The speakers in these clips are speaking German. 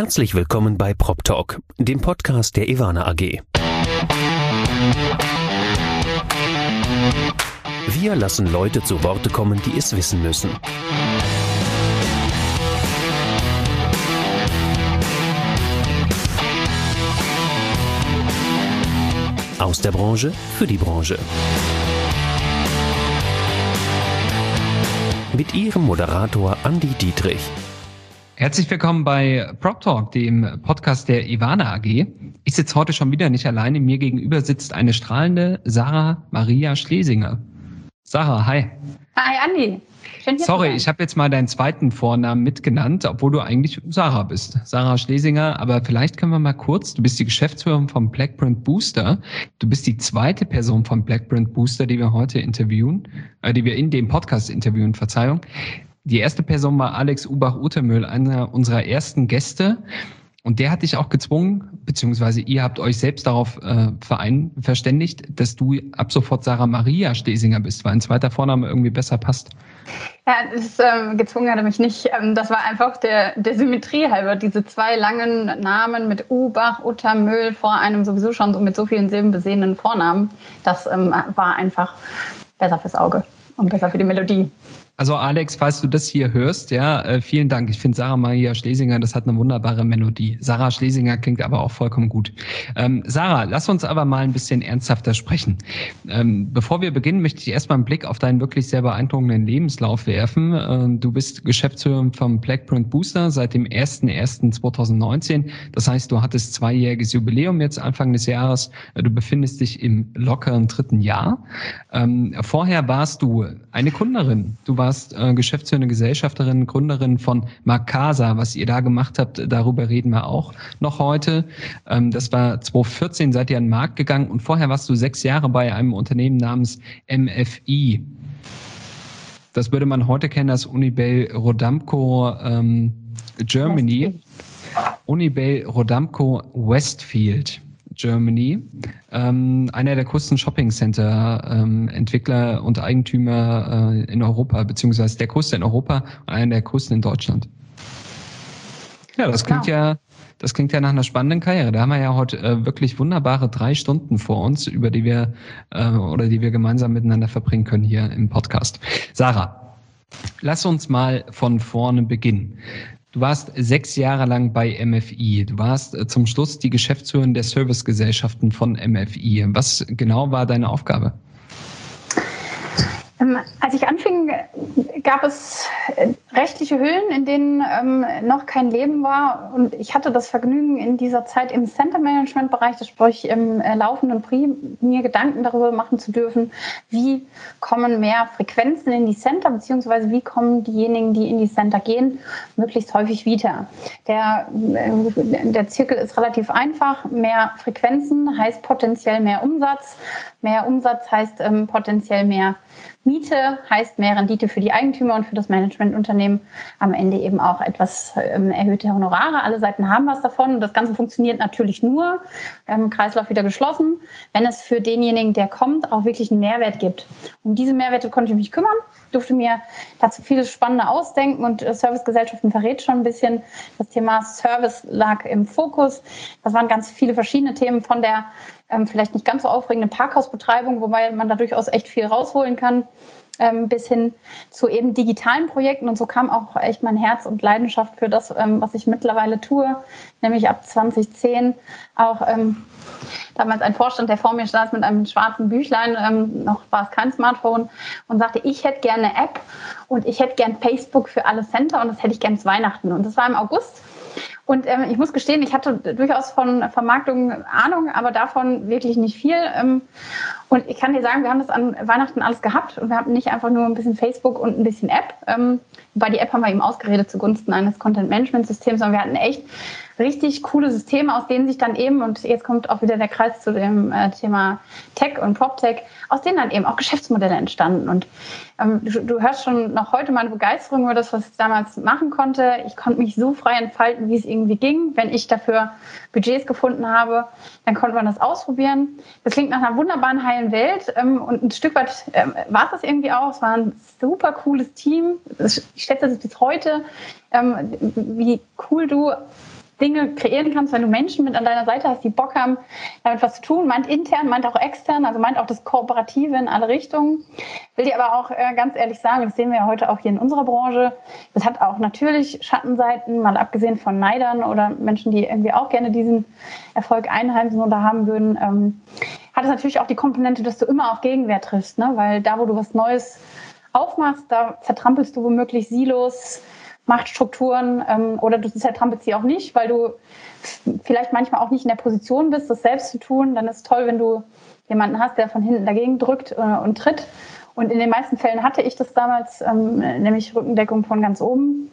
Herzlich willkommen bei PropTalk, dem Podcast der Ewana AG. Wir lassen Leute zu Worte kommen, die es wissen müssen. Aus der Branche für die Branche. Mit Ihrem Moderator Andi Dietrich. Herzlich willkommen bei PropTalk, dem Podcast der Ewana AG. Ich sitze heute schon wieder nicht alleine. Mir gegenüber sitzt eine strahlende Sarah Maria Schlesinger. Sarah, hi. Hi Andi. Sorry, ich habe jetzt mal deinen zweiten Vornamen mitgenannt, obwohl du eigentlich Sarah bist. Sarah Schlesinger, aber vielleicht können wir mal kurz, du bist die Geschäftsführerin vom Blackprint Booster. Du bist die zweite Person vom Blackprint Booster, die wir heute interviewen, die wir in dem Podcast interviewen, Verzeihung. Die erste Person war Alex Ubach-Utermühl, einer unserer ersten Gäste. Und der hat dich auch gezwungen, beziehungsweise ihr habt euch selbst darauf verständigt, dass du ab sofort Sarah Maria Schlesinger bist, weil ein zweiter Vorname irgendwie besser passt. Ja, gezwungen hat er mich nicht. Das war einfach der Symmetrie halber. Diese zwei langen Namen mit Ubach, Utermühl vor einem sowieso schon so mit so vielen Silben besehenen Vornamen. Das war einfach besser fürs Auge und besser für die Melodie. Also Alex, falls du das hier hörst, ja, vielen Dank. Ich finde Sarah Maria Schlesinger, das hat eine wunderbare Melodie. Sarah Schlesinger klingt aber auch vollkommen gut. Sarah, lass uns aber mal ein bisschen ernsthafter sprechen. Bevor wir beginnen, möchte ich erstmal einen Blick auf deinen wirklich sehr beeindruckenden Lebenslauf werfen. Du bist Geschäftsführerin vom Blackprint Booster seit dem 01.01.2019. Das heißt, du hattest 2-jähriges Jubiläum jetzt Anfang des Jahres. Du befindest dich im lockeren 3. Jahr. Vorher warst du eine Gründerin. Du warst geschäftsführende Gesellschafterin, Gründerin von Marcasa. Was ihr da gemacht habt, darüber reden wir auch noch heute. Das war 2014, seid ihr an den Markt gegangen und vorher warst du 6 Jahre bei einem Unternehmen namens MFI. Das würde man heute kennen als Unibail Rodamco Germany. Unibail Rodamco Westfield. Germany, einer der größten Shopping-Center-Entwickler und Eigentümer in Europa, beziehungsweise der größte in Europa und einer der größten in Deutschland. Ja, das klingt ja nach einer spannenden Karriere. Da haben wir ja heute wirklich wunderbare 3 Stunden vor uns, die wir gemeinsam miteinander verbringen können hier im Podcast. Sarah, lass uns mal von vorne beginnen. Du warst 6 Jahre lang bei MFI. Du warst zum Schluss die Geschäftsführerin der Servicegesellschaften von MFI. Was genau war deine Aufgabe? Als ich anfing, gab es rechtliche Hüllen, in denen noch kein Leben war. Und ich hatte das Vergnügen, in dieser Zeit im Center-Management-Bereich, das sprich im laufenden Betrieb, mir Gedanken darüber machen zu dürfen, wie kommen mehr Frequenzen in die Center, beziehungsweise wie kommen diejenigen, die in die Center gehen, möglichst häufig wieder. Der Zirkel ist relativ einfach. Mehr Frequenzen heißt potenziell mehr Umsatz. Mehr Umsatz heißt potenziell mehr Miete, heißt mehr Rendite für die Eigentümer und für das Managementunternehmen. Am Ende eben auch etwas erhöhte Honorare. Alle Seiten haben was davon. Und das Ganze funktioniert natürlich nur, Kreislauf wieder geschlossen, wenn es für denjenigen, der kommt, auch wirklich einen Mehrwert gibt. Um diese Mehrwerte konnte ich mich kümmern, durfte mir dazu vieles Spannende ausdenken und Servicegesellschaften verrät schon ein bisschen. Das Thema Service lag im Fokus. Das waren ganz viele verschiedene Themen von der vielleicht nicht ganz so aufregende Parkhausbetreibung, wobei man da durchaus echt viel rausholen kann, bis hin zu eben digitalen Projekten. Und so kam auch echt mein Herz und Leidenschaft für das, was ich mittlerweile tue, nämlich ab 2010 auch damals ein Vorstand, der vor mir saß mit einem schwarzen Büchlein, noch war es kein Smartphone, und sagte, ich hätte gerne eine App und ich hätte gern Facebook für alle Center und das hätte ich gern zu Weihnachten. Und das war im August. Und ich muss gestehen, ich hatte durchaus von Vermarktung Ahnung, aber davon wirklich nicht viel. Und ich kann dir sagen, wir haben das an Weihnachten alles gehabt und wir hatten nicht einfach nur ein bisschen Facebook und ein bisschen App. Wobei die App haben wir eben ausgeredet zugunsten eines Content-Management-Systems, sondern wir hatten echt richtig coole Systeme, aus denen sich dann eben, und jetzt kommt auch wieder der Kreis zu dem Thema Tech und PropTech, aus denen dann eben auch Geschäftsmodelle entstanden. Und du hörst schon noch heute meine Begeisterung über das, was ich damals machen konnte. Ich konnte mich so frei entfalten, wie es irgendwie ging. Wenn ich dafür Budgets gefunden habe, dann konnte man das ausprobieren. Das klingt nach einer wunderbaren, heilen Welt und ein Stück weit war es das irgendwie auch. Es war ein super cooles Team. Ich schätze das bis heute, wie cool du Dinge kreieren kannst, wenn du Menschen mit an deiner Seite hast, die Bock haben, damit was zu tun, meint intern, meint auch extern, also meint auch das Kooperative in alle Richtungen. Will dir aber auch ganz ehrlich sagen, das sehen wir ja heute auch hier in unserer Branche, das hat auch natürlich Schattenseiten, mal abgesehen von Neidern oder Menschen, die irgendwie auch gerne diesen Erfolg einheimsen oder haben würden, hat es natürlich auch die Komponente, dass du immer auf Gegenwehr triffst, ne? Weil da, wo du was Neues aufmachst, da zertrampelst du womöglich Silos, Machtstrukturen oder du zertrampelst sie auch nicht, weil du vielleicht manchmal auch nicht in der Position bist, das selbst zu tun. Dann ist es toll, wenn du jemanden hast, der von hinten dagegen drückt und tritt. Und in den meisten Fällen hatte ich das damals, nämlich Rückendeckung von ganz oben.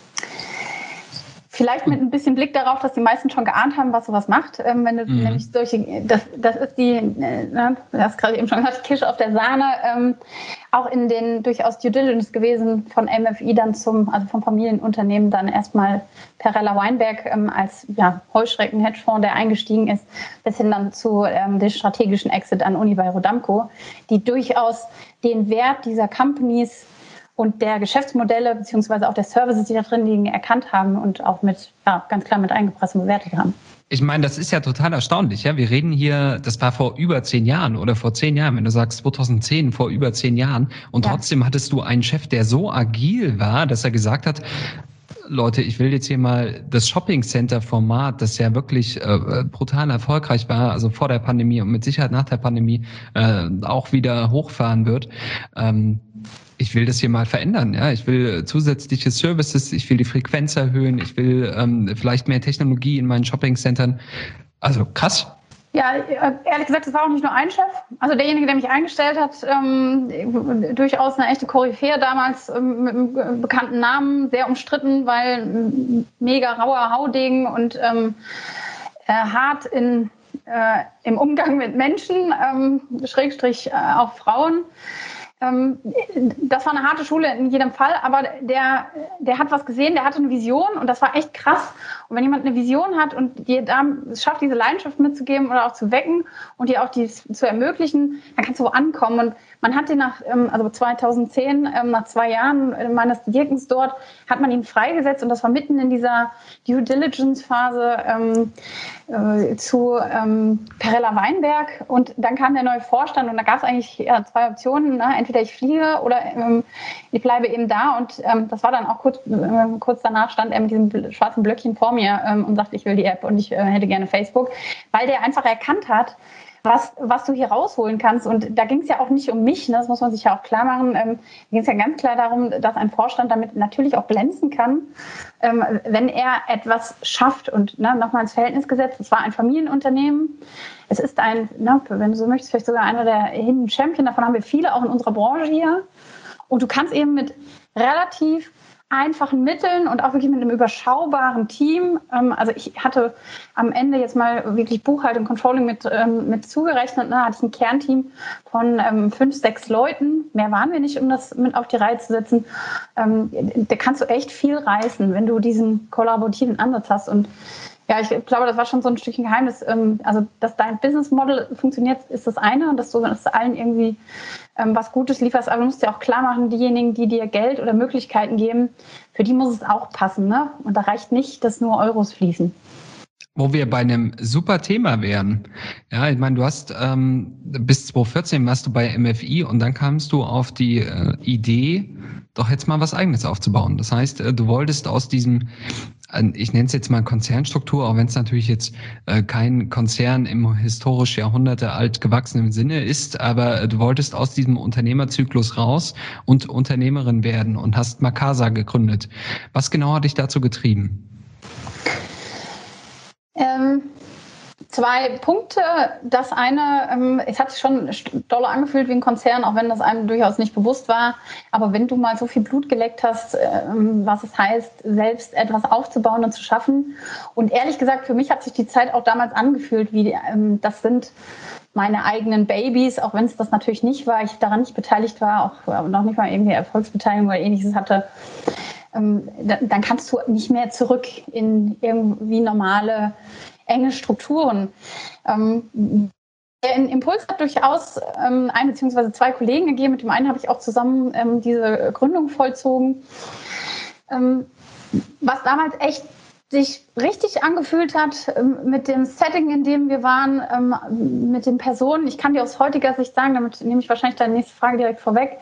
Vielleicht mit ein bisschen Blick darauf, dass die meisten schon geahnt haben, was sowas macht. Wenn du nämlich solche, das ist die, du hast gerade eben schon gesagt, Kirsche auf der Sahne, auch in den durchaus Due Diligence gewesen von MFI dann also vom Familienunternehmen dann erstmal Perella Weinberg als Heuschrecken-Hedgefonds, der eingestiegen ist, bis hin dann zu dem strategischen Exit an Unibail-Rodamco, die durchaus den Wert dieser Companies und der Geschäftsmodelle beziehungsweise auch der Services, die da drin liegen, erkannt haben und auch ganz klar mit eingepresst und bewertet haben. Ich meine, das ist ja total erstaunlich. Ja, wir reden hier, das war vor über 10 Jahren oder vor 10 Jahren, wenn du sagst 2010, vor über 10 Jahren. Und trotzdem hattest du einen Chef, der so agil war, dass er gesagt hat, Leute, ich will jetzt hier mal das Shopping-Center-Format, das ja wirklich brutal erfolgreich war, also vor der Pandemie und mit Sicherheit nach der Pandemie auch wieder hochfahren wird. Ich will das hier mal verändern. Ja, ich will zusätzliche Services, ich will die Frequenz erhöhen, ich will vielleicht mehr Technologie in meinen Shopping-Centern. Also krass. Ja, ehrlich gesagt, das war auch nicht nur ein Chef. Also derjenige, der mich eingestellt hat, durchaus eine echte Koryphäe damals mit einem bekannten Namen, sehr umstritten, weil mega rauer Haudegen und hart im Umgang mit Menschen, Schrägstrich auch Frauen. Das war eine harte Schule in jedem Fall, aber der hat was gesehen, der hatte eine Vision und das war echt krass. Und wenn jemand eine Vision hat und dir da es schafft, diese Leidenschaft mitzugeben oder auch zu wecken und dir auch die zu ermöglichen, dann kannst du wo ankommen. Und man hat den also 2010, nach 2 Jahren meines Wirkens dort, hat man ihn freigesetzt und das war mitten in dieser Due Diligence-Phase zu Perella Weinberg und dann kam der neue Vorstand und da gab es eigentlich 2 Optionen, ne? Entweder ich fliege oder ich bleibe eben da und das war dann auch kurz danach stand er mit diesem schwarzen Blöckchen vor mir und sagte, ich will die App und ich hätte gerne Facebook, weil der einfach erkannt hat, was du hier rausholen kannst. Und da ging es ja auch nicht um mich, ne? Das muss man sich ja auch klar machen. Da ging es ja ganz klar darum, dass ein Vorstand damit natürlich auch glänzen kann, wenn er etwas schafft. Und nochmal ins Verhältnis gesetzt, es war ein Familienunternehmen. Es ist wenn du so möchtest, vielleicht sogar einer der Hidden Champion. Davon haben wir viele auch in unserer Branche hier. Und du kannst eben mit relativ einfachen Mitteln und auch wirklich mit einem überschaubaren Team. Also ich hatte am Ende jetzt mal wirklich Buchhaltung, Controlling mit zugerechnet. Ne, hatte ich ein Kernteam von 5, 6 Leuten. Mehr waren wir nicht, um das mit auf die Reihe zu setzen. Da kannst du echt viel reißen, wenn du diesen kollaborativen Ansatz hast. Und ja, ich glaube, das war schon so ein Stückchen Geheimnis. Also, dass dein Business Model funktioniert, ist das eine. Und dass du allen irgendwie was Gutes lieferst. Aber du musst dir auch klar machen, diejenigen, die dir Geld oder Möglichkeiten geben, für die muss es auch passen. Ne? Und da reicht nicht, dass nur Euros fließen. Wo wir bei einem super Thema wären. Ja, ich meine, du hast bis 2014 warst du bei MFI und dann kamst du auf die Idee, doch jetzt mal was Eigenes aufzubauen. Das heißt, du wolltest aus diesem, ich nenne es jetzt mal Konzernstruktur, auch wenn es natürlich jetzt kein Konzern im historisch Jahrhunderte alt gewachsenen Sinne ist, aber du wolltest aus diesem Unternehmerzyklus raus und Unternehmerin werden und hast Marcasa gegründet. Was genau hat dich dazu getrieben? 2 Punkte. Das eine, es hat sich schon doll angefühlt wie ein Konzern, auch wenn das einem durchaus nicht bewusst war. Aber wenn du mal so viel Blut geleckt hast, was es heißt, selbst etwas aufzubauen und zu schaffen. Und ehrlich gesagt, für mich hat sich die Zeit auch damals angefühlt, wie das sind meine eigenen Babys, auch wenn es das natürlich nicht war, ich daran nicht beteiligt war, auch noch nicht mal irgendwie Erfolgsbeteiligung oder Ähnliches hatte. Dann kannst du nicht mehr zurück in irgendwie normale, enge Strukturen. Der Impuls hat durchaus 1 bzw. 2 Kollegen gegeben. Mit dem einen habe ich auch zusammen diese Gründung vollzogen. Was damals echt sich richtig angefühlt hat mit dem Setting, in dem wir waren, mit den Personen. Ich kann dir aus heutiger Sicht sagen, damit nehme ich wahrscheinlich deine nächste Frage direkt vorweg,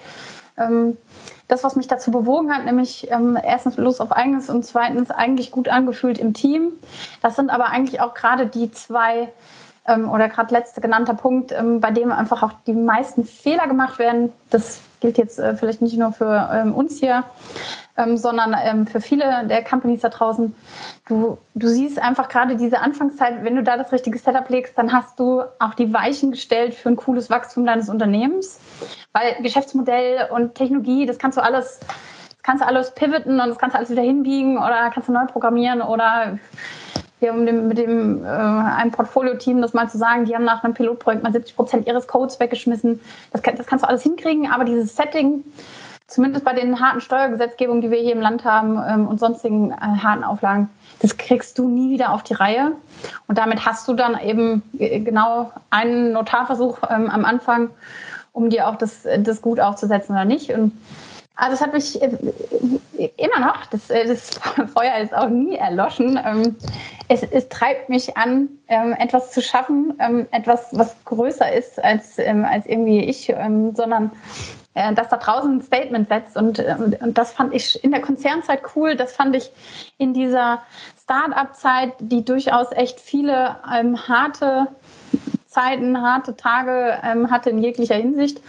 das, was mich dazu bewogen hat, nämlich erstens Lust auf Eigenes und zweitens eigentlich gut angefühlt im Team. Das sind aber eigentlich auch gerade die zwei oder gerade letzte genannter Punkt, bei dem einfach auch die meisten Fehler gemacht werden. Das gilt jetzt vielleicht nicht nur für uns hier, sondern für viele der Companies da draußen. Du siehst einfach gerade diese Anfangszeit, wenn du da das richtige Setup legst, dann hast du auch die Weichen gestellt für ein cooles Wachstum deines Unternehmens. Weil Geschäftsmodell und Technologie, das kannst du alles pivoten und das kannst du alles wieder hinbiegen oder kannst du neu programmieren oder hier mit dem einem Portfolio-Team das mal zu sagen, die haben nach einem Pilotprojekt mal 70% ihres Codes weggeschmissen. Das kannst du alles hinkriegen, aber dieses Setting, zumindest bei den harten Steuergesetzgebungen, die wir hier im Land haben und sonstigen harten Auflagen, das kriegst du nie wieder auf die Reihe. Und damit hast du dann eben genau einen Notarversuch am Anfang, um dir auch das gut aufzusetzen oder nicht. Und also es hat mich immer noch, das Feuer ist auch nie erloschen. Es treibt mich an, etwas zu schaffen, etwas, was größer ist als irgendwie ich, sondern dass da draußen ein Statement setzt. Und das fand ich in der Konzernzeit cool. Das fand ich in dieser Start-up-Zeit, die durchaus echt viele harte Zeiten, harte Tage hatte in jeglicher Hinsicht.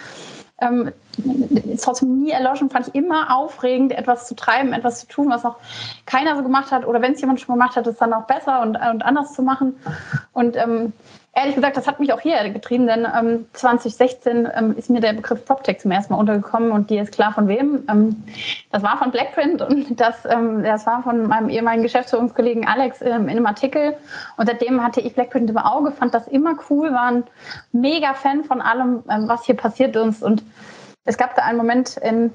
Ist trotzdem nie erloschen, fand ich immer aufregend, etwas zu treiben, etwas zu tun, was noch keiner so gemacht hat. Oder wenn es jemand schon gemacht hat, ist dann auch besser und anders zu machen. Und ehrlich gesagt, das hat mich auch hier getrieben, denn 2016 ist mir der Begriff PropTech zum ersten Mal untergekommen und die ist klar von wem. Das war von Blackprint und das war von meinem ehemaligen Geschäftsführungskollegen Alex in einem Artikel. Und seitdem hatte ich Blackprint im Auge, fand das immer cool, war ein mega Fan von allem, was hier passiert ist. Und es gab da einen Moment in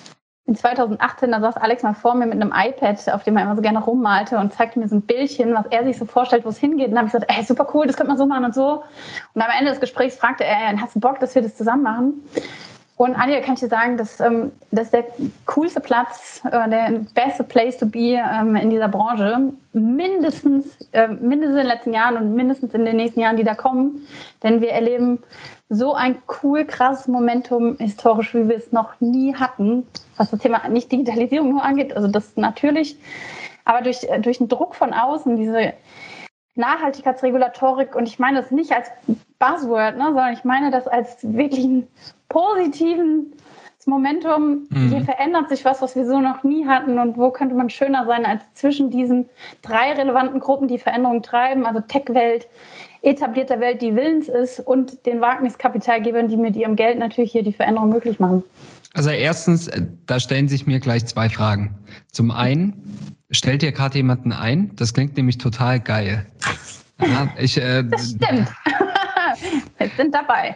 2018, da saß Alex mal vor mir mit einem iPad, auf dem er immer so gerne rummalte und zeigte mir so ein Bildchen, was er sich so vorstellt, wo es hingeht. Und dann habe ich gesagt, super cool, das könnte man so machen und so. Und am Ende des Gesprächs fragte er, hast du Bock, dass wir das zusammen machen? Und Anja, kann ich dir sagen, das ist der coolste Platz, der beste Place to be in dieser Branche. Mindestens in den letzten Jahren und mindestens in den nächsten Jahren, die da kommen. Denn wir erleben so ein cool, krasses Momentum historisch, wie wir es noch nie hatten, was das Thema nicht Digitalisierung nur angeht. Also das natürlich, aber durch den Druck von außen, diese Nachhaltigkeitsregulatorik, und ich meine das nicht als Buzzword, sondern ich meine das als wirklich ein positiven Momentum. Hier verändert sich was wir so noch nie hatten und wo könnte man schöner sein als zwischen diesen drei relevanten Gruppen, die Veränderungen treiben, also Tech-Welt, etablierter Welt, die willens ist und den Wagniskapitalgebern, die mit ihrem Geld natürlich hier die Veränderung möglich machen. Also erstens, da stellen sich mir gleich zwei Fragen. Zum einen, stellt dir gerade jemanden ein? Das klingt nämlich total geil. Ja, das stimmt. Wir sind dabei.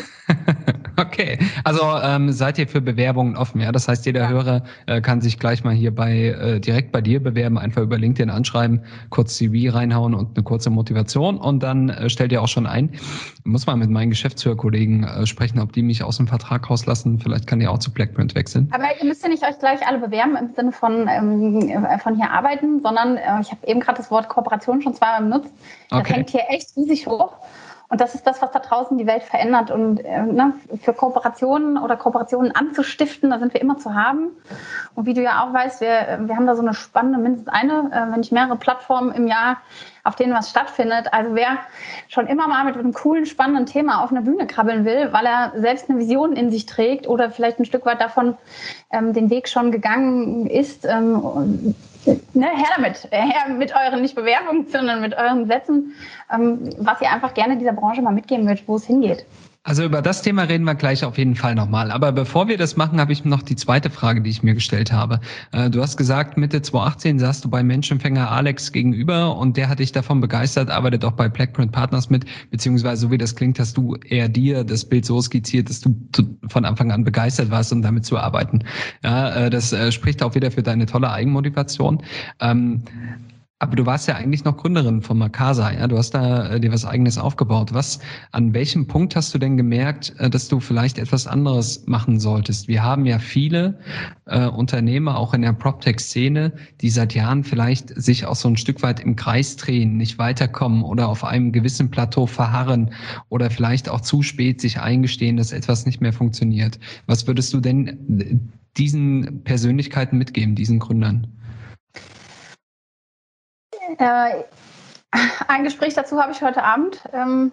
Okay, also seid ihr für Bewerbungen offen, ja? Das heißt, jeder Hörer kann sich gleich mal hier direkt bei dir bewerben, einfach über LinkedIn anschreiben, kurz CV reinhauen und eine kurze Motivation und dann stellt ihr auch schon ein. Ich muss mal mit meinen Geschäftsführerkollegen sprechen, ob die mich aus dem Vertrag rauslassen. Vielleicht kann ihr auch zu Blackprint wechseln. Aber ihr müsst ja nicht euch gleich alle bewerben im Sinne von hier arbeiten, sondern ich habe eben gerade das Wort Kooperation schon zweimal benutzt. Das hängt hier echt riesig hoch. Und das ist das, was da draußen die Welt verändert. Und für Kooperationen oder Kooperationen anzustiften, da sind wir immer zu haben. Und wie du ja auch weißt, wir haben da so eine spannende, mindestens eine, wenn nicht mehrere Plattformen im Jahr, auf denen was stattfindet. Also wer schon immer mal mit einem coolen, spannenden Thema auf einer Bühne krabbeln will, weil er selbst eine Vision in sich trägt oder vielleicht ein Stück weit davon den Weg schon gegangen ist, her damit. Her mit euren, nicht Bewerbungen, sondern mit euren Sätzen, was ihr einfach gerne dieser Branche mal mitgeben würdet, wo es hingeht. Also über das Thema reden wir gleich auf jeden Fall nochmal. Aber bevor wir das machen, habe ich noch die zweite Frage, die ich mir gestellt habe. Du hast gesagt, Mitte 2018 saßt du bei Menschenfänger Alex gegenüber und der hat dich davon begeistert, arbeitet auch bei Blackprint Partners mit, beziehungsweise so wie das klingt, hast du eher dir das Bild so skizziert, dass du von Anfang an begeistert warst, um damit zu arbeiten. Ja, das spricht auch wieder für deine tolle Eigenmotivation. Aber du warst ja eigentlich noch Gründerin von Marcasa, ja? Du hast da dir was Eigenes aufgebaut. An welchem Punkt hast du denn gemerkt, dass du vielleicht etwas anderes machen solltest? Wir haben ja viele Unternehmer, auch in der PropTech-Szene, die seit Jahren vielleicht sich auch so ein Stück weit im Kreis drehen, nicht weiterkommen oder auf einem gewissen Plateau verharren oder vielleicht auch zu spät sich eingestehen, dass etwas nicht mehr funktioniert. Was würdest du denn diesen Persönlichkeiten mitgeben, diesen Gründern? Ein Gespräch dazu habe ich heute Abend.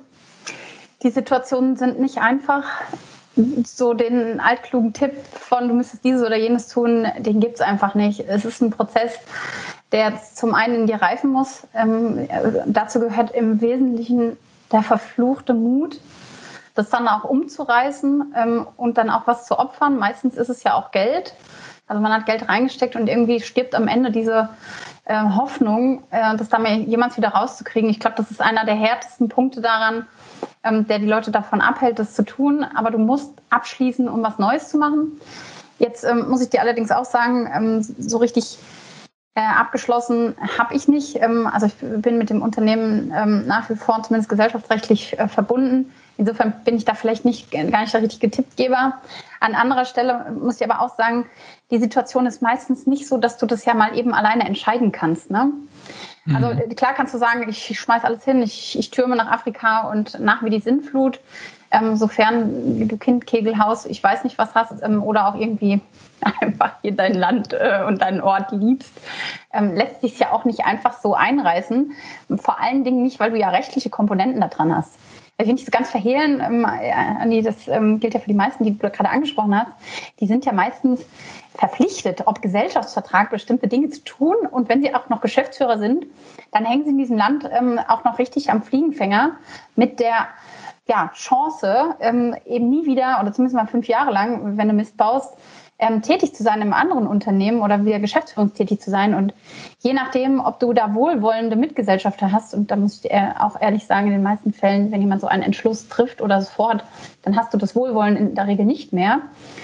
Die Situationen sind nicht einfach. So den altklugen Tipp von du müsstest dieses oder jenes tun, den gibt es einfach nicht. Es ist ein Prozess, der zum einen in dir reifen muss. Dazu gehört im Wesentlichen der verfluchte Mut, das dann auch umzureißen und dann auch was zu opfern. Meistens ist es ja auch Geld. Also man hat Geld reingesteckt und irgendwie stirbt am Ende diese Hoffnung, das da mal jemals wieder rauszukriegen. Ich glaube, das ist einer der härtesten Punkte daran, der die Leute davon abhält, das zu tun. Aber du musst abschließen, um was Neues zu machen. Jetzt muss ich dir allerdings auch sagen, so richtig abgeschlossen habe ich nicht. Also ich bin mit dem Unternehmen nach wie vor zumindest gesellschaftsrechtlich verbunden. Insofern bin ich da vielleicht gar nicht der richtige Tippgeber. An anderer Stelle muss ich aber auch sagen, die Situation ist meistens nicht so, dass du das ja mal eben alleine entscheiden kannst. Ne? Also klar kannst du sagen, ich schmeiß alles hin, ich türme nach Afrika und nach wie die Sintflut, sofern du Kind, Kegelhaus, ich weiß nicht was hast oder auch irgendwie einfach hier dein Land und deinen Ort liebst, lässt sich ja auch nicht einfach so einreißen. Vor allen Dingen nicht, weil du ja rechtliche Komponenten da dran hast. Ich will nicht so ganz verhehlen, Anni, das gilt ja für die meisten, die du gerade angesprochen hast, die sind ja meistens verpflichtet, ob Gesellschaftsvertrag bestimmte Dinge zu tun. Und wenn sie auch noch Geschäftsführer sind, dann hängen sie in diesem Land auch noch richtig am Fliegenfänger mit der Chance, eben nie wieder oder zumindest mal 5 Jahre lang, wenn du Mist baust, tätig zu sein im anderen Unternehmen oder wieder geschäftsführungstätig zu sein. Und je nachdem, ob du da wohlwollende Mitgesellschafter hast, und da muss ich auch ehrlich sagen, in den meisten Fällen, wenn jemand so einen Entschluss trifft oder sofort, dann hast du das Wohlwollen in der Regel nicht mehr.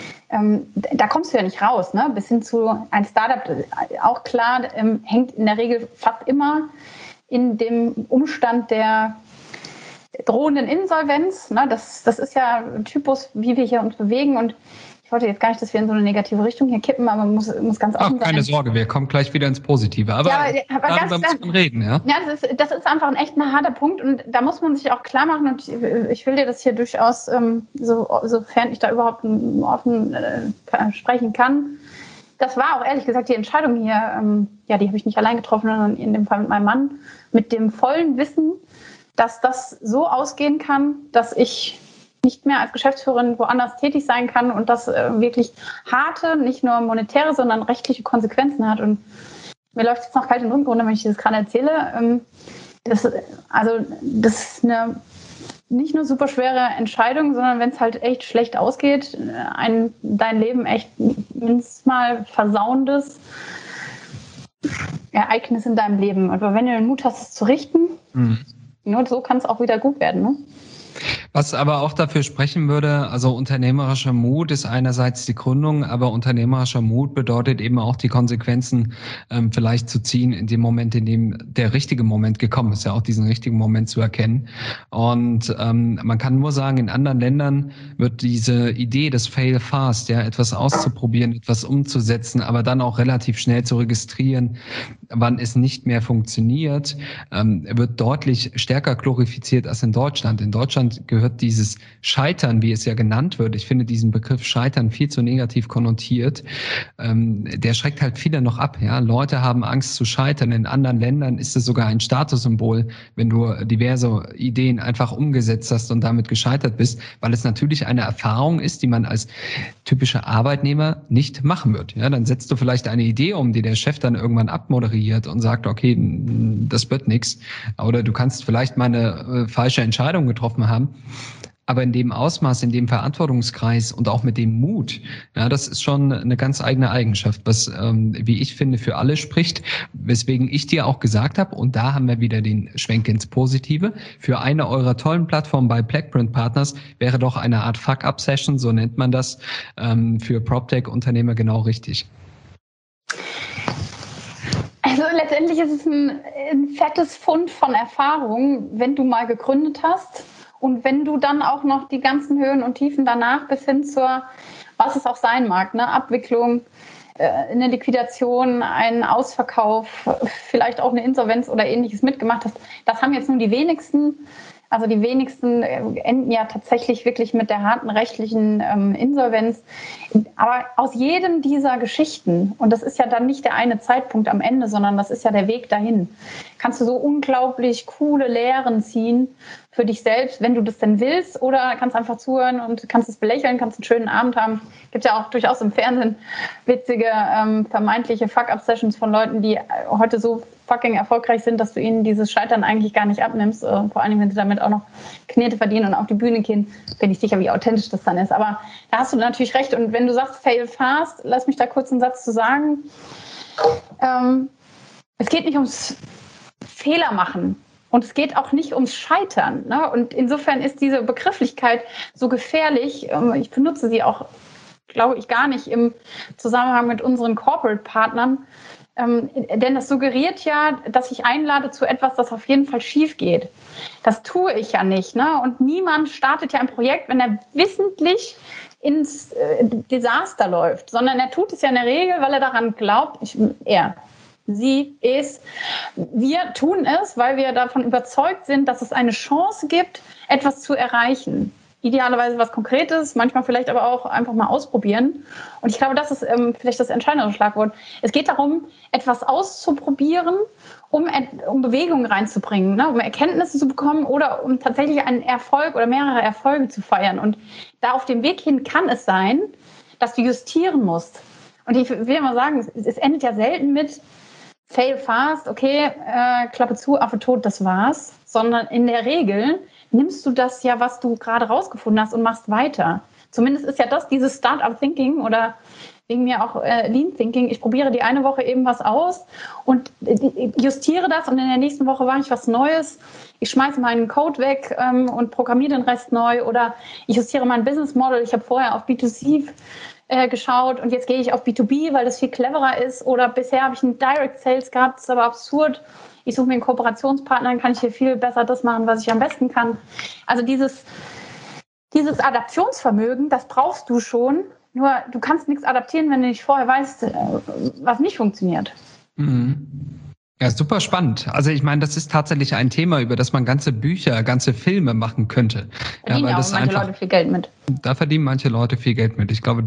Da kommst du ja nicht raus, ne? Bis hin zu ein Startup, auch klar, hängt in der Regel fast immer in dem Umstand der drohenden Insolvenz. Ne? Das ist ja ein Typus, wie wir hier uns bewegen. Und ich wollte jetzt gar nicht, dass wir in so eine negative Richtung hier kippen, aber man muss ganz offen sein. Keine Sorge, wir kommen gleich wieder ins Positive. Aber darüber muss man reden, ja? Ja, das ist einfach ein echt harter Punkt und da muss man sich auch klar machen und ich will dir das hier durchaus, sofern ich da überhaupt offen sprechen kann. Das war auch ehrlich gesagt die Entscheidung hier, die habe ich nicht allein getroffen, sondern in dem Fall mit meinem Mann, mit dem vollen Wissen, dass das so ausgehen kann, dass ich nicht mehr als Geschäftsführerin woanders tätig sein kann und das wirklich harte, nicht nur monetäre, sondern rechtliche Konsequenzen hat. Und mir läuft jetzt noch kalt in den Rücken runter, wenn ich das gerade erzähle. Das ist eine nicht nur super schwere Entscheidung, sondern wenn es halt echt schlecht ausgeht, dein Leben echt mindestens mal versauendes Ereignis in deinem Leben. Aber wenn du den Mut hast, es zu richten, nur so kann es auch wieder gut werden, ne? Was aber auch dafür sprechen würde, also unternehmerischer Mut ist einerseits die Gründung, aber unternehmerischer Mut bedeutet eben auch die Konsequenzen vielleicht zu ziehen in dem Moment, in dem der richtige Moment gekommen ist, ja auch diesen richtigen Moment zu erkennen. Und man kann nur sagen, in anderen Ländern wird diese Idee des Fail Fast, ja, etwas auszuprobieren, etwas umzusetzen, aber dann auch relativ schnell zu registrieren, wann es nicht mehr funktioniert, wird deutlich stärker glorifiziert als in Deutschland. In Deutschland gehört dieses Scheitern, wie es ja genannt wird, ich finde diesen Begriff Scheitern viel zu negativ konnotiert, der schreckt halt viele noch ab. Ja? Leute haben Angst zu scheitern. In anderen Ländern ist es sogar ein Statussymbol, wenn du diverse Ideen einfach umgesetzt hast und damit gescheitert bist, weil es natürlich eine Erfahrung ist, die man als typischer Arbeitnehmer nicht machen wird. Ja? Dann setzt du vielleicht eine Idee um, die der Chef dann irgendwann abmoderiert und sagt, okay, das wird nichts. Oder du kannst vielleicht mal eine falsche Entscheidung getroffen haben. Aber in dem Ausmaß, in dem Verantwortungskreis und auch mit dem Mut, ja, das ist schon eine ganz eigene Eigenschaft, was, wie ich finde, für alle spricht, weswegen ich dir auch gesagt habe, und da haben wir wieder den Schwenk ins Positive, für eine eurer tollen Plattformen bei Blackprint Partners wäre doch eine Art Fuck-Up-Session, so nennt man das, für PropTech-Unternehmer genau richtig. Also letztendlich ist es ein fettes Fund von Erfahrung, wenn du mal gegründet hast und wenn du dann auch noch die ganzen Höhen und Tiefen danach bis hin zur, was es auch sein mag, ne, Abwicklung, eine Liquidation, einen Ausverkauf, vielleicht auch eine Insolvenz oder Ähnliches mitgemacht hast. Das haben jetzt nur die wenigsten. Also die wenigsten enden ja tatsächlich wirklich mit der harten rechtlichen Insolvenz. Aber aus jedem dieser Geschichten, und das ist ja dann nicht der eine Zeitpunkt am Ende, sondern das ist ja der Weg dahin, kannst du so unglaublich coole Lehren ziehen für dich selbst, wenn du das denn willst, oder kannst einfach zuhören und kannst es belächeln, kannst einen schönen Abend haben. Gibt ja auch durchaus im Fernsehen witzige vermeintliche Fuck-Up-Sessions von Leuten, die heute so fucking erfolgreich sind, dass du ihnen dieses Scheitern eigentlich gar nicht abnimmst. Vor allem, wenn sie damit auch noch Knete verdienen und auf die Bühne gehen, bin ich sicher, wie authentisch das dann ist. Aber da hast du natürlich recht. Und wenn du sagst, fail fast, lass mich da kurz einen Satz zu sagen. Es geht nicht ums Fehler machen. Und es geht auch nicht ums Scheitern. Ne? Und insofern ist diese Begrifflichkeit so gefährlich. Ich benutze sie auch, glaube ich, gar nicht im Zusammenhang mit unseren Corporate-Partnern. Denn das suggeriert ja, dass ich einlade zu etwas, das auf jeden Fall schief geht. Das tue ich ja nicht. Ne? Und niemand startet ja ein Projekt, wenn er wissentlich ins Desaster läuft, sondern er tut es ja in der Regel, weil er daran glaubt, wir tun es, weil wir davon überzeugt sind, dass es eine Chance gibt, etwas zu erreichen. Idealerweise was Konkretes, manchmal vielleicht aber auch einfach mal ausprobieren. Und ich glaube, das ist vielleicht das entscheidende Schlagwort. Es geht darum, etwas auszuprobieren, um Bewegung reinzubringen, ne? Um Erkenntnisse zu bekommen oder um tatsächlich einen Erfolg oder mehrere Erfolge zu feiern. Und da auf dem Weg hin kann es sein, dass du justieren musst. Und ich will mal sagen, es endet ja selten mit fail fast, okay, Klappe zu, Affe tot, das war's. Sondern in der Regel nimmst du das ja, was du gerade rausgefunden hast und machst weiter. Zumindest ist ja das dieses Startup-Thinking oder wegen mir auch Lean-Thinking. Ich probiere die eine Woche eben was aus und justiere das und in der nächsten Woche mache ich was Neues. Ich schmeiße meinen Code weg und programmiere den Rest neu oder ich justiere mein Business Model. Ich habe vorher auf B2C geschaut und jetzt gehe ich auf B2B, weil das viel cleverer ist. Oder bisher habe ich einen Direct Sales gehabt, das ist aber absurd. Ich suche mir einen Kooperationspartner, dann kann ich hier viel besser das machen, was ich am besten kann. Also dieses Adaptionsvermögen, das brauchst du schon. Nur du kannst nichts adaptieren, wenn du nicht vorher weißt, was nicht funktioniert. Mhm. Ja, super spannend. Also ich meine, das ist tatsächlich ein Thema, über das man ganze Bücher, ganze Filme machen könnte. Verdienen ja, weil das manche Leute viel Geld mit. Da verdienen manche Leute viel Geld mit. Ich glaube,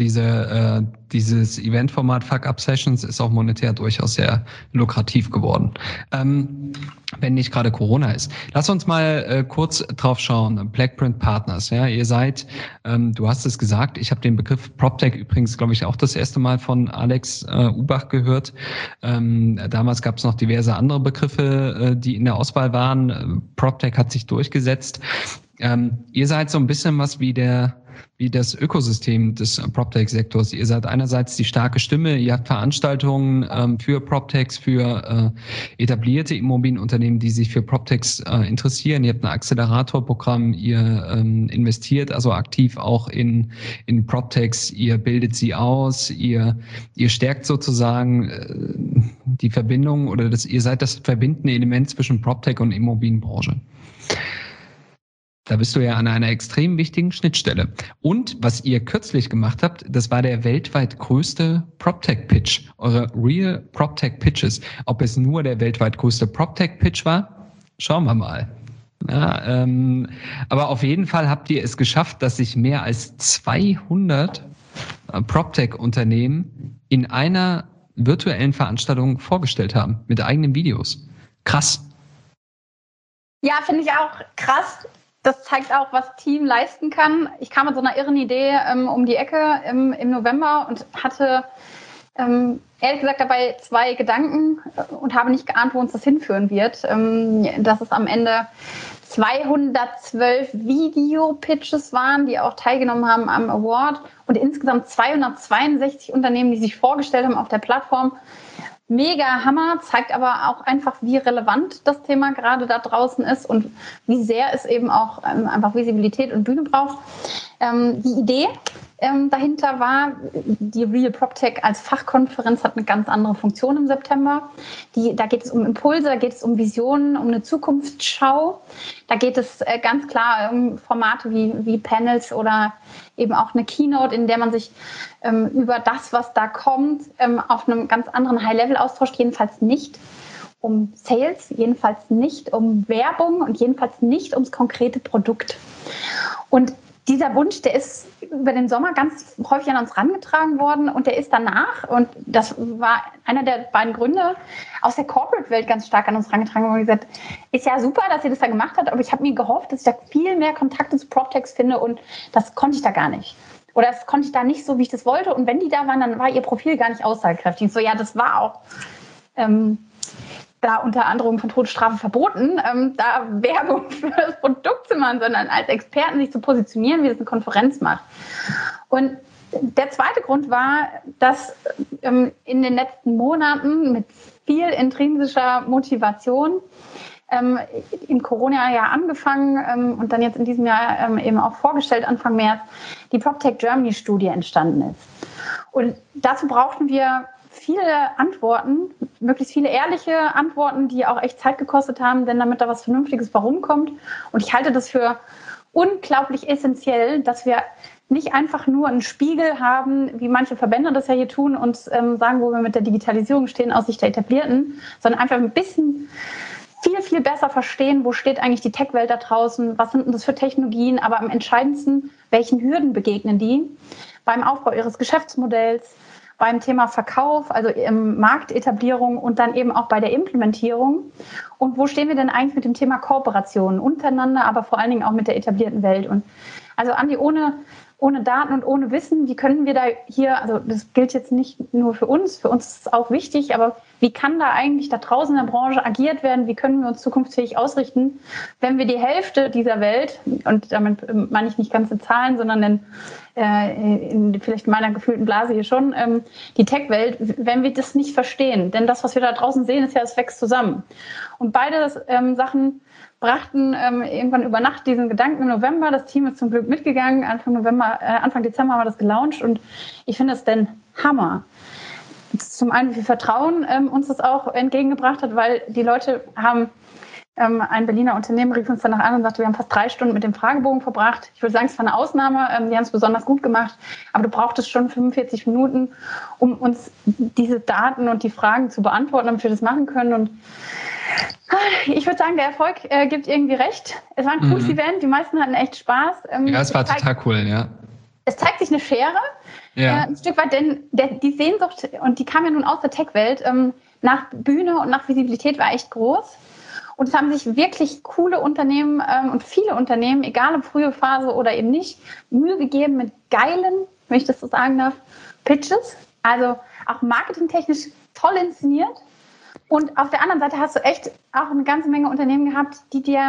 dieses Eventformat Fuck-Up-Sessions ist auch monetär durchaus sehr lukrativ geworden. Wenn nicht gerade Corona ist. Lass uns mal kurz drauf schauen. Blackprint Partners, ja, ihr seid, du hast es gesagt, ich habe den Begriff PropTech übrigens, glaube ich, auch das erste Mal von Alex Ubach gehört. Damals gab es noch diverse andere Begriffe, die in der Auswahl waren. PropTech hat sich durchgesetzt. Ihr seid so ein bisschen was wie das Ökosystem des PropTech-Sektors. Ihr seid einerseits die starke Stimme, ihr habt Veranstaltungen für PropTechs, für etablierte Immobilienunternehmen, die sich für PropTechs interessieren. Ihr habt ein Accelerator-Programm, ihr investiert also aktiv auch in PropTechs, ihr bildet sie aus, ihr stärkt sozusagen die Verbindung oder ihr seid das verbindende Element zwischen PropTech und Immobilienbranche. Da bist du ja an einer extrem wichtigen Schnittstelle. Und was ihr kürzlich gemacht habt, das war der weltweit größte PropTech-Pitch, eure Real PropTech-Pitches. Ob es nur der weltweit größte PropTech-Pitch war, schauen wir mal. Ja, aber auf jeden Fall habt ihr es geschafft, dass sich mehr als 200 PropTech-Unternehmen in einer virtuellen Veranstaltung vorgestellt haben, mit eigenen Videos. Krass. Ja, finde ich auch krass. Das zeigt auch, was Team leisten kann. Ich kam mit so einer irren Idee um die Ecke im November und hatte ehrlich gesagt dabei 2 Gedanken und habe nicht geahnt, wo uns das hinführen wird. Dass es am Ende 212 Video-Pitches waren, die auch teilgenommen haben am Award und insgesamt 262 Unternehmen, die sich vorgestellt haben auf der Plattform. Mega Hammer, zeigt aber auch einfach, wie relevant das Thema gerade da draußen ist und wie sehr es eben auch einfach Visibilität und Bühne braucht. Die Idee dahinter war. Die Real PropTech als Fachkonferenz hat eine ganz andere Funktion im September. Da geht es um Impulse, da geht es um Visionen, um eine Zukunftsschau. Da geht es ganz klar um Formate wie Panels oder eben auch eine Keynote, in der man sich über das, was da kommt, auf einem ganz anderen High-Level austauscht. Jedenfalls nicht um Sales, jedenfalls nicht um Werbung und jedenfalls nicht ums konkrete Produkt. Und dieser Wunsch, der ist über den Sommer ganz häufig an uns herangetragen worden und der ist danach, und das war einer der beiden Gründe, aus der Corporate-Welt ganz stark an uns herangetragen worden und gesagt, ist ja super, dass ihr das da gemacht habt, aber ich habe mir gehofft, dass ich da viel mehr Kontakte zu PropTechs finde und das konnte ich da gar nicht. Oder das konnte ich da nicht so, wie ich das wollte, und wenn die da waren, dann war ihr Profil gar nicht aussagekräftig. So, ja, das war auch da unter Androhung von Todesstrafe verboten, da Werbung für das Produkt zu machen, sondern als Experten sich zu positionieren, wie das eine Konferenz macht. Und der zweite Grund war, dass in den letzten Monaten mit viel intrinsischer Motivation im Corona-Jahr angefangen und dann jetzt in diesem Jahr eben auch vorgestellt, Anfang März, die PropTech Germany-Studie entstanden ist. Und dazu brauchten wir viele Antworten, möglichst viele ehrliche Antworten, die auch echt Zeit gekostet haben, denn damit da was Vernünftiges warum kommt. Und ich halte das für unglaublich essentiell, dass wir nicht einfach nur einen Spiegel haben, wie manche Verbände das ja hier tun und sagen, wo wir mit der Digitalisierung stehen aus Sicht der Etablierten, sondern einfach ein bisschen viel besser verstehen, wo steht eigentlich die Tech-Welt da draußen, was sind denn das für Technologien, aber am entscheidendsten, welchen Hürden begegnen die beim Aufbau ihres Geschäftsmodells, beim Thema Verkauf, also Marktetablierung und dann eben auch bei der Implementierung. Und wo stehen wir denn eigentlich mit dem Thema Kooperation untereinander, aber vor allen Dingen auch mit der etablierten Welt? Und also Andi, ohne Daten und ohne Wissen, wie können wir da hier, also das gilt jetzt nicht nur für uns ist es auch wichtig, aber wie kann da eigentlich da draußen in der Branche agiert werden? Wie können wir uns zukunftsfähig ausrichten, wenn wir die Hälfte dieser Welt, und damit meine ich nicht ganze Zahlen, sondern in vielleicht meiner gefühlten Blase hier schon, die Tech-Welt, wenn wir das nicht verstehen. Denn das, was wir da draußen sehen, ist ja, es wächst zusammen. Und beide Sachen brachten irgendwann über Nacht diesen Gedanken im November. Das Team ist zum Glück mitgegangen. Anfang Dezember haben wir das gelauncht und ich finde es den Hammer. Zum einen, wie viel Vertrauen uns das auch entgegengebracht hat, weil die Leute haben, ein Berliner Unternehmen rief uns danach an und sagte, wir haben fast 3 Stunden mit dem Fragebogen verbracht. Ich würde sagen, es war eine Ausnahme. Die haben es besonders gut gemacht. Aber du brauchtest schon 45 Minuten, um uns diese Daten und die Fragen zu beantworten, damit wir das machen können. Und ich würde sagen, der Erfolg gibt irgendwie recht. Es war ein cooles Event. Die meisten hatten echt Spaß. Ja, es war total cool, ja. Es zeigt sich eine Schere, ein Stück weit, denn die Sehnsucht, und die kam ja nun aus der Tech-Welt, nach Bühne und nach Visibilität war echt groß. Und es haben sich wirklich coole Unternehmen und viele Unternehmen, egal ob frühe Phase oder eben nicht, Mühe gegeben mit geilen, wenn ich das so sagen darf, Pitches. Also auch marketingtechnisch toll inszeniert. Und auf der anderen Seite hast du echt auch eine ganze Menge Unternehmen gehabt, die dir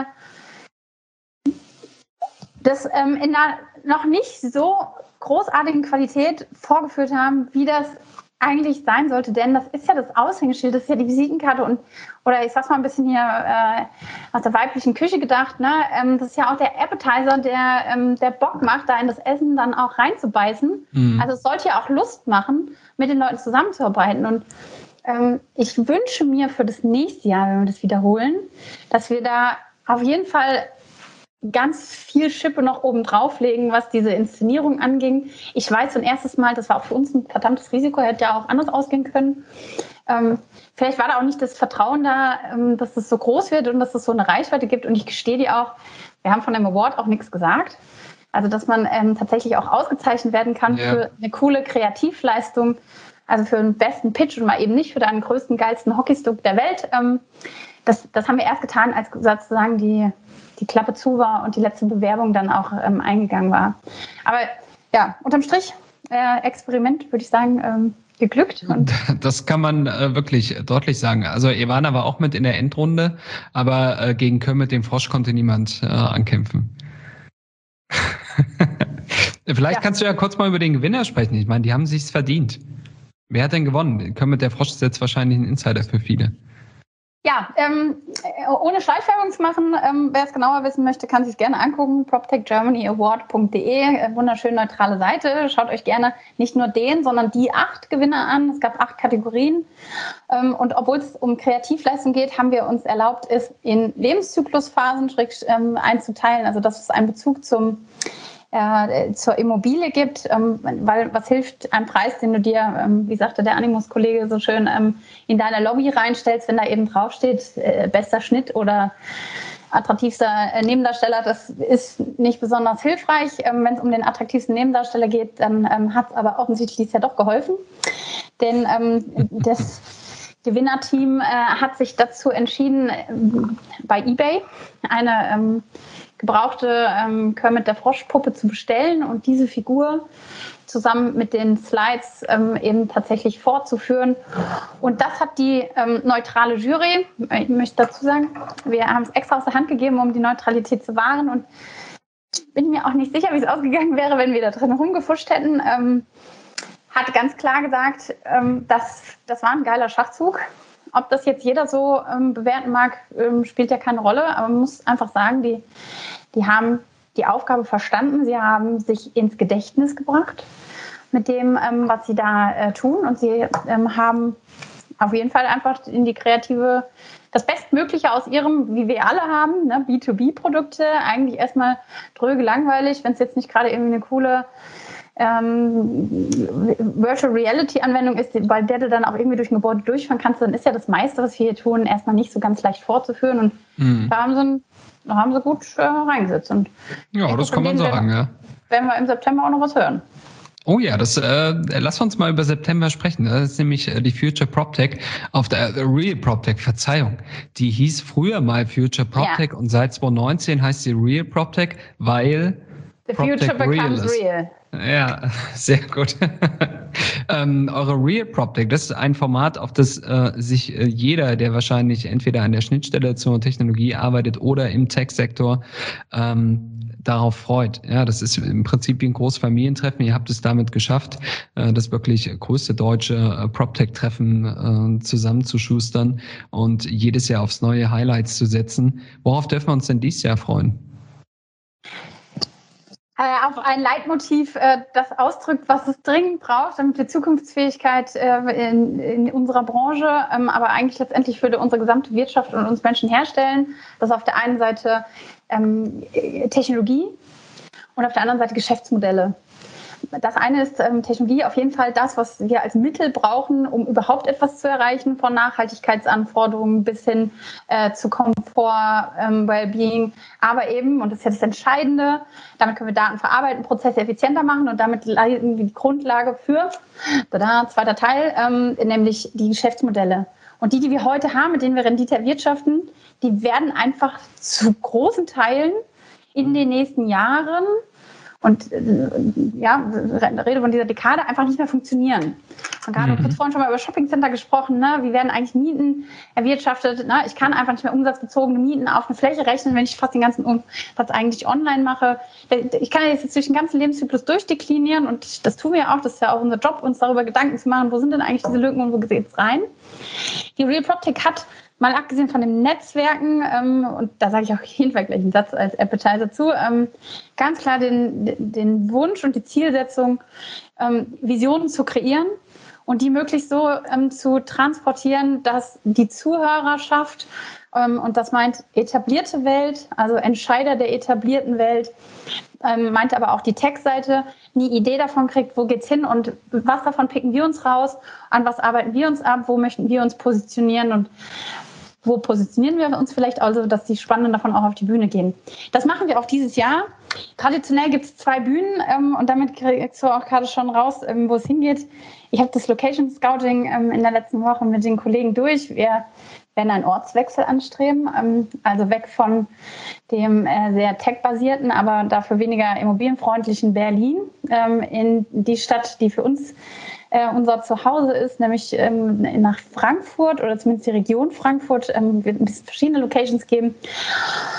das in einer noch nicht so großartigen Qualität vorgeführt haben, wie das eigentlich sein sollte, denn das ist ja das Aushängeschild, das ist ja die Visitenkarte oder ich sag's mal ein bisschen hier aus der weiblichen Küche gedacht, ne? Das ist ja auch der Appetizer, der Bock macht, da in das Essen dann auch reinzubeißen. Also es sollte ja auch Lust machen, mit den Leuten zusammenzuarbeiten und ich wünsche mir für das nächste Jahr, wenn wir das wiederholen, dass wir da auf jeden Fall ganz viel Schippe noch oben drauflegen, was diese Inszenierung anging. Ich weiß ein erstes Mal, das war auch für uns ein verdammtes Risiko, hätte ja auch anders ausgehen können. Vielleicht war da auch nicht das Vertrauen da, dass das so groß wird und dass es so eine Reichweite gibt. Und ich gestehe dir auch, wir haben von dem Award auch nichts gesagt. Also, dass man tatsächlich auch ausgezeichnet werden kann für eine coole Kreativleistung, also für den besten Pitch und mal eben nicht für den größten, geilsten Hockeystick der Welt. Das haben wir erst getan, als sozusagen die Klappe zu war und die letzte Bewerbung dann auch eingegangen war. Aber ja, unterm Strich, Experiment, würde ich sagen, geglückt. Und das kann man wirklich deutlich sagen. Also Ivana war auch mit in der Endrunde, aber gegen Kermit den Frosch konnte niemand ankämpfen. Vielleicht kannst du ja kurz mal über den Gewinner sprechen. Ich meine, die haben sich's verdient. Wer hat denn gewonnen? Kermit der Frosch ist jetzt wahrscheinlich ein Insider für viele. Ja, ohne Schleichwerbung zu machen, wer es genauer wissen möchte, kann sich es gerne angucken. proptechgermanyaward.de, wunderschön neutrale Seite. Schaut euch gerne nicht nur den, sondern die 8 Gewinner an. Es gab 8 Kategorien. Und obwohl es um Kreativleistung geht, haben wir uns erlaubt, es in Lebenszyklusphasen einzuteilen. Also dass es einen Bezug zur Immobilie gibt, weil was hilft ein Preis, den du dir, wie sagte der Animus-Kollege so schön, in deine Lobby reinstellst, wenn da eben draufsteht, bester Schnitt oder attraktivster Nebendarsteller, das ist nicht besonders hilfreich. Wenn es um den attraktivsten Nebendarsteller geht, dann hat es aber offensichtlich ja doch geholfen, denn das Gewinnerteam hat sich dazu entschieden, bei eBay eine gebrauchte Kermit der Froschpuppe zu bestellen und diese Figur zusammen mit den Slides eben tatsächlich fortzuführen. Und das hat die neutrale Jury, ich möchte dazu sagen, wir haben es extra aus der Hand gegeben, um die Neutralität zu wahren, und bin mir auch nicht sicher, wie es ausgegangen wäre, wenn wir da drin rumgefuscht hätten. Hat ganz klar gesagt, das war ein geiler Schachzug. Ob das jetzt jeder so bewerten mag, spielt ja keine Rolle. Aber man muss einfach sagen, die haben die Aufgabe verstanden. Sie haben sich ins Gedächtnis gebracht mit dem, was sie da tun. Und sie haben auf jeden Fall einfach in die kreative, das Bestmögliche aus ihrem, wie wir alle haben, ne, B2B-Produkte, eigentlich erstmal dröge langweilig, wenn es jetzt nicht gerade irgendwie eine coole Virtual Reality Anwendung ist, bei der du dann auch irgendwie durch ein Gebäude durchfahren kannst, dann ist ja das meiste, was wir hier tun, erstmal nicht so ganz leicht fortzuführen. Und da haben sie gut reingesetzt. Und ja, das kann man sagen, ja. Werden wir im September auch noch was hören. Oh ja, lass uns mal über September sprechen. Das ist nämlich die Future PropTech auf der Real PropTech, Verzeihung. Die hieß früher mal Future PropTech, und seit 2019 heißt sie Real PropTech, weil The Future becomes real. Ja, sehr gut. Eure Real PropTech, das ist ein Format, auf das sich jeder, der wahrscheinlich entweder an der Schnittstelle zur Technologie arbeitet oder im Tech-Sektor, darauf freut. Ja, das ist im Prinzip wie ein großes Familientreffen. Ihr habt es damit geschafft, das wirklich größte deutsche PropTech-Treffen zusammenzuschustern und jedes Jahr aufs neue Highlights zu setzen. Worauf dürfen wir uns denn dieses Jahr freuen? Auf ein Leitmotiv, das ausdrückt, was es dringend braucht, damit wir Zukunftsfähigkeit in unserer Branche, aber eigentlich letztendlich für unsere gesamte Wirtschaft und uns Menschen herstellen. Das ist auf der einen Seite Technologie und auf der anderen Seite Geschäftsmodelle. Das eine ist Technologie, auf jeden Fall das, was wir als Mittel brauchen, um überhaupt etwas zu erreichen, von Nachhaltigkeitsanforderungen bis hin zu Komfort, Wellbeing. Aber eben, und das ist ja das Entscheidende, damit können wir Daten verarbeiten, Prozesse effizienter machen und damit leiten wir die Grundlage für, zweiter Teil, nämlich die Geschäftsmodelle. Und die wir heute haben, mit denen wir Rendite erwirtschaften, die werden einfach zu großen Teilen in den nächsten Jahren und Rede von dieser Dekade einfach nicht mehr funktionieren. Und gerade kurz vorhin schon mal über Shoppingcenter gesprochen, ne? Wie werden eigentlich Mieten erwirtschaftet? Ne? Ich kann einfach nicht mehr umsatzbezogene Mieten auf eine Fläche rechnen, wenn ich fast den ganzen Umsatz eigentlich online mache. Ich kann ja jetzt durch den ganzen Lebenszyklus durchdeklinieren und das tun wir auch. Das ist ja auch unser Job, uns darüber Gedanken zu machen, wo sind denn eigentlich diese Lücken und wo geht es rein? Die Real PropTech hat, mal abgesehen von den Netzwerken, und da sage ich auch jeden Fall gleich einen Satz als Appetizer zu, ganz klar den Wunsch und die Zielsetzung, Visionen zu kreieren und die möglichst so zu transportieren, dass die Zuhörerschaft, und das meint etablierte Welt, also Entscheider der etablierten Welt, meint aber auch die Tech-Seite, eine Idee davon kriegt, wo geht's hin und was davon picken wir uns raus, an was arbeiten wir uns ab, wo möchten wir uns positionieren und wo positionieren wir uns vielleicht, also dass die Spannenden davon auch auf die Bühne gehen. Das machen wir auch dieses Jahr. Traditionell gibt es 2 Bühnen und damit kriegst du auch gerade schon raus, wo es hingeht. Ich habe das Location Scouting in der letzten Woche mit den Kollegen durch. Wir werden einen Ortswechsel anstreben, also weg von dem sehr tech-basierten, aber dafür weniger immobilienfreundlichen Berlin in die Stadt, die für uns unser Zuhause ist, nämlich nach Frankfurt oder zumindest die Region Frankfurt. Wird ein bisschen verschiedene Locations geben.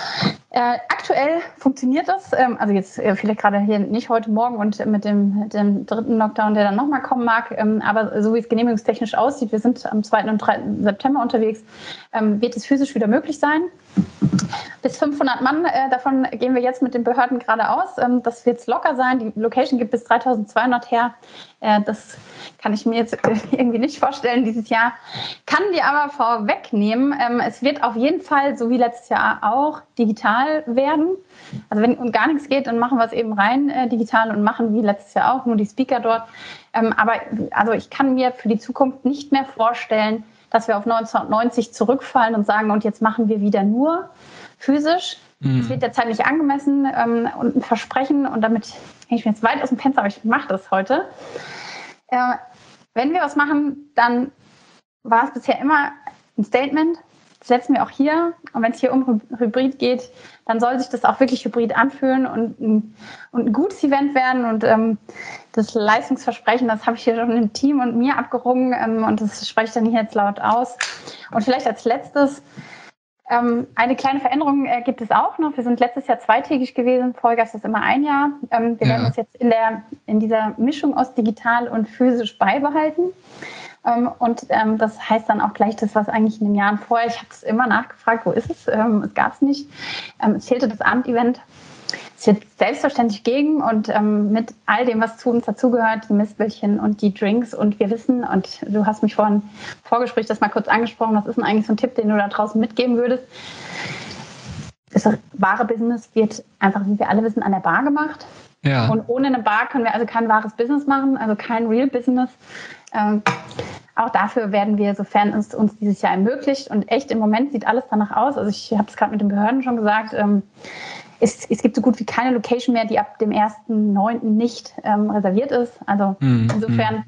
Aktuell funktioniert das, also jetzt vielleicht gerade hier nicht heute Morgen und mit dem dritten Lockdown, der dann nochmal kommen mag, aber so wie es genehmigungstechnisch aussieht, wir sind am 2. und 3. September unterwegs, wird es physisch wieder möglich sein. Bis 500 Mann, davon gehen wir jetzt mit den Behörden gerade aus. Das wird locker sein. Die Location gibt bis 3200 her. Das kann ich mir jetzt irgendwie nicht vorstellen dieses Jahr. Kann dir aber vorwegnehmen, es wird auf jeden Fall, so wie letztes Jahr auch, digital werden. Also wenn gar nichts geht, dann machen wir es eben rein digital und machen wie letztes Jahr auch nur die Speaker dort. Aber also ich kann mir für die Zukunft nicht mehr vorstellen, dass wir auf 1990 zurückfallen und sagen, und jetzt machen wir wieder nur physisch. Das wird derzeit nicht angemessen und ein Versprechen. Und damit hänge ich mir jetzt weit aus dem Fenster, aber ich mache das heute. Wenn wir was machen, dann war es bisher immer ein Statement. Das setzen wir auch hier. Und wenn es hier um Hybrid geht, dann soll sich das auch wirklich hybrid anfühlen und ein gutes Event werden. Und das Leistungsversprechen, das habe ich hier schon im Team und mir abgerungen. Und das spreche ich dann hier jetzt laut aus. Und vielleicht als letztes, eine kleine Veränderung gibt es auch noch. Wir sind letztes Jahr zweitägig gewesen, vorher gab es das immer ein Jahr. Wir werden das jetzt in dieser Mischung aus digital und physisch beibehalten. Und das heißt dann auch gleich das, was eigentlich in den Jahren vorher, ich habe es immer nachgefragt, wo ist es? Es gab es nicht. Es fehlte das Abendevent. Es wird selbstverständlich gegen und mit all dem, was zu uns dazugehört, die Mistbällchen und die Drinks. Und wir wissen, und du hast mich vorhin im Vorgespräch das mal kurz angesprochen, was ist denn eigentlich so ein Tipp, den du da draußen mitgeben würdest? Das wahre Business wird einfach, wie wir alle wissen, an der Bar gemacht. Ja. Und ohne eine Bar können wir also kein wahres Business machen, also kein Real Business. Auch dafür werden wir, sofern es uns dieses Jahr ermöglicht, und echt im Moment sieht alles danach aus, also ich habe es gerade mit den Behörden schon gesagt, es gibt so gut wie keine Location mehr, die ab dem 1.9. nicht reserviert ist. Also insofern.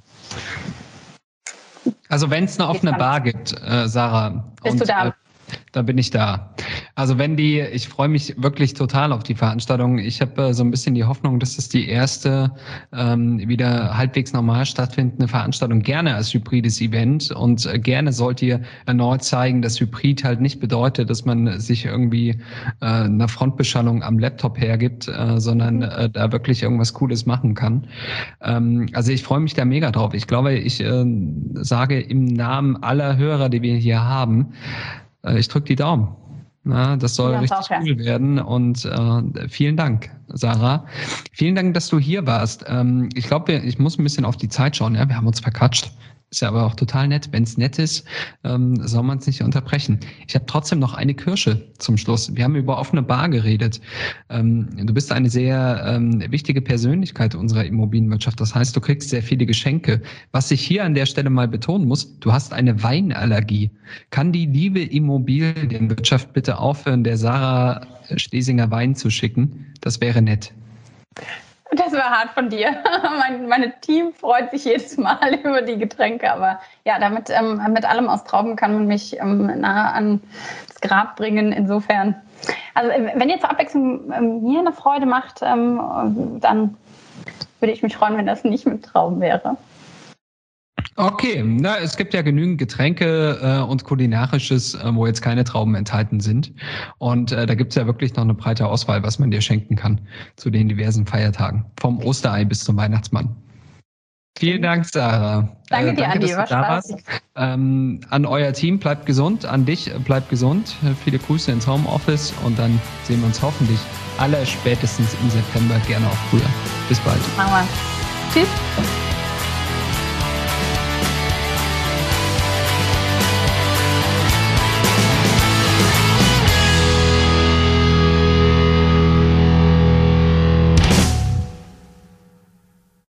Also wenn es eine offene Bar gibt, Sarah. Bist du da? Da bin ich da. Also ich freue mich wirklich total auf die Veranstaltung. Ich habe so ein bisschen die Hoffnung, dass es die erste wieder halbwegs normal stattfindende Veranstaltung gerne als hybrides Event, und gerne sollt ihr erneut zeigen, dass Hybrid halt nicht bedeutet, dass man sich irgendwie eine Frontbeschallung am Laptop hergibt, sondern da wirklich irgendwas Cooles machen kann. Also ich freue mich da mega drauf. Ich glaube, ich sage im Namen aller Hörer, die wir hier haben, ich drücke die Daumen. Na, das soll richtig cool werden. Und vielen Dank, Sarah. Vielen Dank, dass du hier warst. Ich glaube, ich muss ein bisschen auf die Zeit schauen. Ja? Wir haben uns verquatscht. Ist ja aber auch total nett. Wenn es nett ist, soll man es nicht unterbrechen. Ich habe trotzdem noch eine Kirsche zum Schluss. Wir haben über offene Bar geredet. Du bist eine sehr wichtige Persönlichkeit unserer Immobilienwirtschaft. Das heißt, du kriegst sehr viele Geschenke. Was ich hier an der Stelle mal betonen muss, du hast eine Weinallergie. Kann die liebe Immobilienwirtschaft bitte aufhören, der Sarah Schlesinger Wein zu schicken? Das wäre nett. Das war hart von dir. Mein Team freut sich jedes Mal über die Getränke, aber ja, damit mit allem aus Trauben kann man mich nahe an das Grab bringen. Insofern, also wenn ihr zur Abwechslung mir eine Freude macht, dann würde ich mich freuen, wenn das nicht mit Trauben wäre. Okay, na, es gibt ja genügend Getränke und Kulinarisches, wo jetzt keine Trauben enthalten sind. Und da gibt es ja wirklich noch eine breite Auswahl, was man dir schenken kann zu den diversen Feiertagen. Vom Osterei bis zum Weihnachtsmann. Vielen Dank, Sarah. Danke dir, Andi. War Spaß. An euer Team, bleibt gesund. An dich, bleibt gesund. Viele Grüße ins Homeoffice. Und dann sehen wir uns hoffentlich allerspätestens im September, gerne auch früher. Bis bald. Machen wir. Tschüss.